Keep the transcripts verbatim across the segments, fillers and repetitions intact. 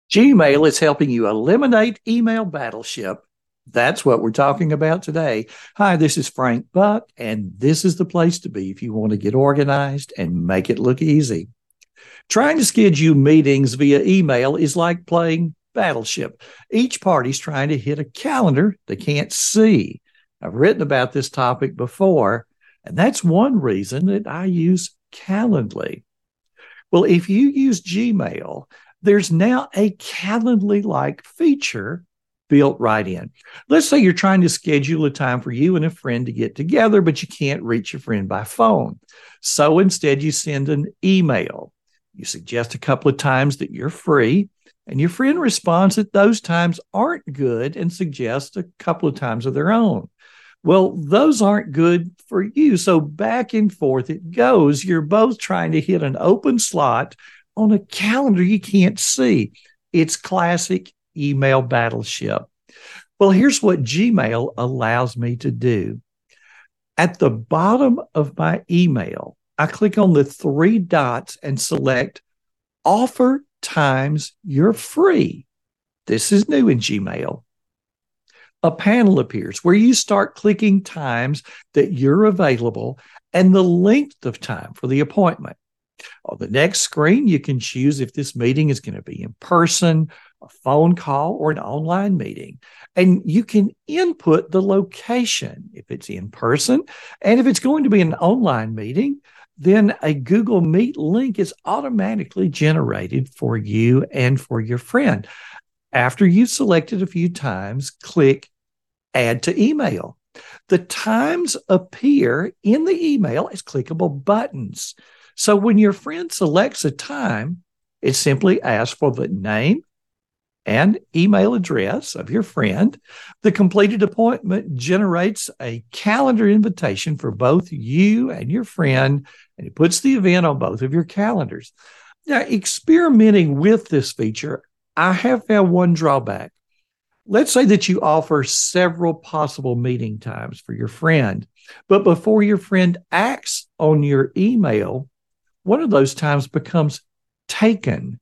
Gmail is helping you eliminate email battleship. That's what we're talking about today. Hi, this is Frank Buck, and this is the place to be if you want to get organized and make it look easy. Trying to schedule meetings via email is like playing Battleship. Each party's trying to hit a calendar they can't see. I've written about this topic before, and that's one reason that I use Calendly. Well, if you use Gmail, there's now a Calendly-like feature built right in. Let's say you're trying to schedule a time for you and a friend to get together, but you can't reach your friend by phone. So instead, you send an email. You suggest a couple of times that you're free, and your friend responds that those times aren't good and suggests a couple of times of their own. Well, those aren't good for you. So back and forth it goes. You're both trying to hit an open slot on a calendar you can't see. It's classic email battleship. Well, here's what Gmail allows me to do. At the bottom of my email, I click on the three dots and select Offer Times You're Free. This is new in Gmail. A panel appears where you start clicking times that you're available and the length of time for the appointment. On the next screen, you can choose if this meeting is going to be in person, a phone call, or an online meeting. And you can input the location if it's in person. And if it's going to be an online meeting, then a Google Meet link is automatically generated for you and for your friend. After you've selected a few times, click Add to Email. The times appear in the email as clickable buttons. So when your friend selects a time, it simply asks for the name and email address of your friend. The completed appointment generates a calendar invitation for both you and your friend, and it puts the event on both of your calendars. Now, experimenting with this feature, I have found one drawback. Let's say that you offer several possible meeting times for your friend, but before your friend acts on your email, one of those times becomes taken.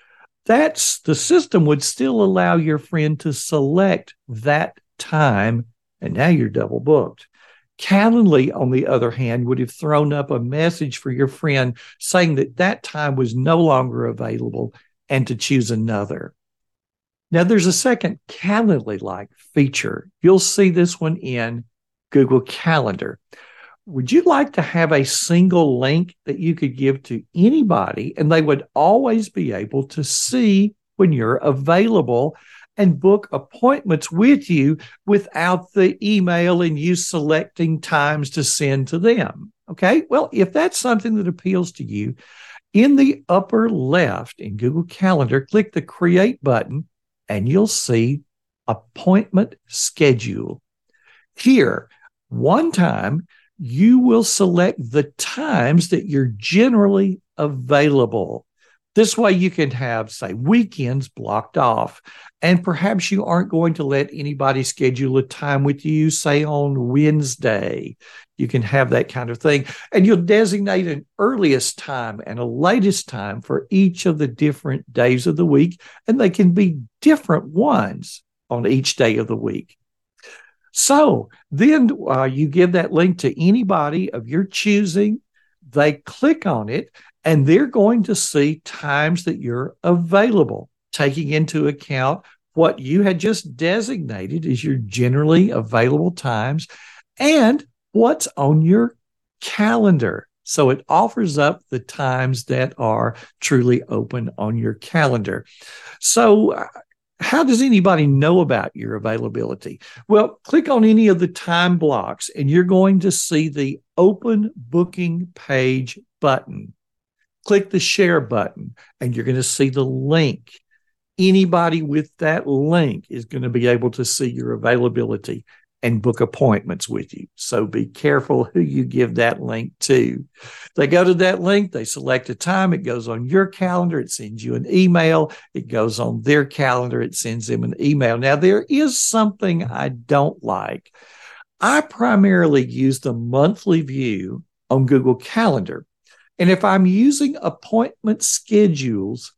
That's the system would still allow your friend to select that time, and now you're double booked. Calendly, on the other hand, would have thrown up a message for your friend saying that that time was no longer available and to choose another. Now, there's a second Calendly-like feature. You'll see this one in Google Calendar. Would you like to have a single link that you could give to anybody and they would always be able to see when you're available and book appointments with you without the email and you selecting times to send to them? Okay, well, if that's something that appeals to you, in the upper left in Google Calendar, click the Create button and you'll see Appointment Schedule. Here, one time, you will select the times that you're generally available. This way you can have, say, weekends blocked off, and perhaps you aren't going to let anybody schedule a time with you, say, on Wednesday. You can have that kind of thing, and you'll designate an earliest time and a latest time for each of the different days of the week, and they can be different ones on each day of the week. So then uh, you give that link to anybody of your choosing. They click on it, and they're going to see times that you're available, taking into account what you had just designated as your generally available times and what's on your calendar. So it offers up the times that are truly open on your calendar. So uh, how does anybody know about your availability? Well, click on any of the time blocks and you're going to see the Open Booking Page button. Click the Share button and you're going to see the link. Anybody with that link is going to be able to see your availability and book appointments with you. So be careful who you give that link to. They go to that link, they select a time, it goes on your calendar, it sends you an email, it goes on their calendar, it sends them an email. Now, there is something I don't like. I primarily use the monthly view on Google Calendar. And if I'm using appointment schedules,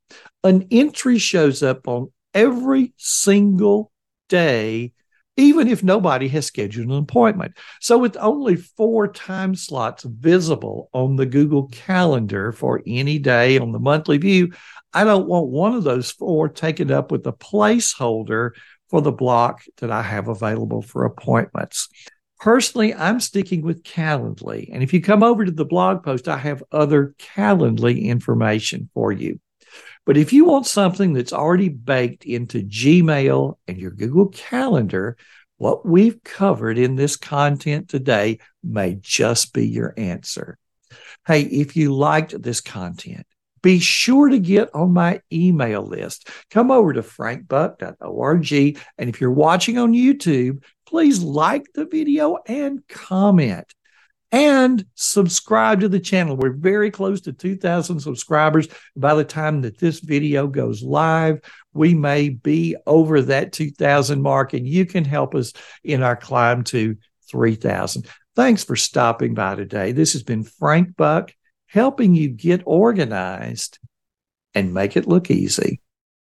An entry shows up on every single day, even if nobody has scheduled an appointment. So with only four time slots visible on the Google Calendar for any day on the monthly view, I don't want one of those four taken up with a placeholder for the block that I have available for appointments. Personally, I'm sticking with Calendly. And if you come over to the blog post, I have other Calendly information for you. But if you want something that's already baked into Gmail and your Google Calendar, what we've covered in this content today may just be your answer. Hey, if you liked this content, be sure to get on my email list. Come over to frank buck dot org. And if you're watching on YouTube, please like the video and comment. And subscribe to the channel. We're very close to two thousand subscribers. By the time that this video goes live, we may be over that two thousand mark, and you can help us in our climb to three thousand. Thanks for stopping by today. This has been Frank Buck, helping you get organized and make it look easy.